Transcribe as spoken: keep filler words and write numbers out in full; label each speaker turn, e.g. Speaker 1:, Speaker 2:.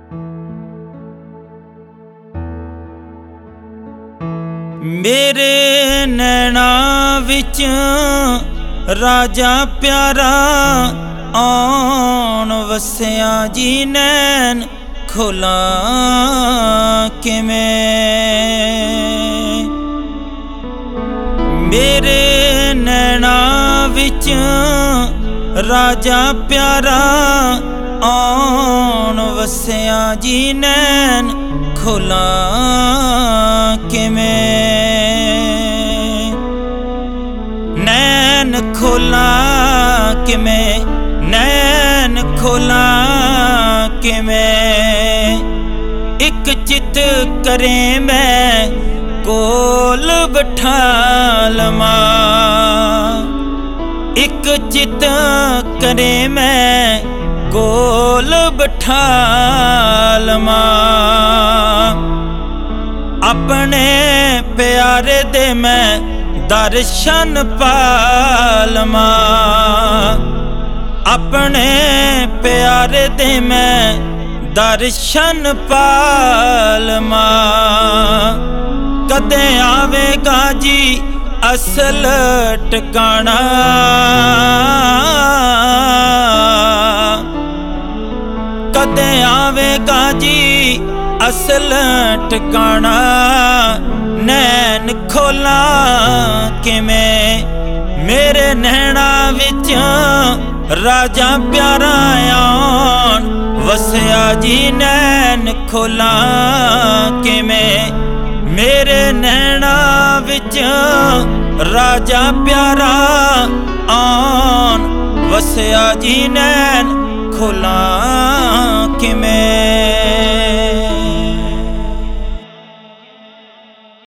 Speaker 1: मेरे नैना विच राजा प्यारा आउण वसिया जी नैन खोला किवें। मेरे नैना विच राजा प्यारा आउण वसिया जी नैन खोला किवें। नैन खोला किवें, नैन खोला किवें। इक चित करें मैं कोल बिठा लवां, इक चित करें मैं कोल बिठा लवां। अपने प्यारे दे मैं दर्शन पा लवां, अपने प्यारे दे मैं दर्शन पा लवां। कदे आवेगा जी असल ठिकाना, कदे आवेगा जी असल ठिकाना। नैन खोला किवें, मेरे नैना विच राजा प्यारा आउण वसिया जी नैन खोला किवें। मेरे नैना विच राजा प्यारा आउण वसिया जी नैन खोला किवें।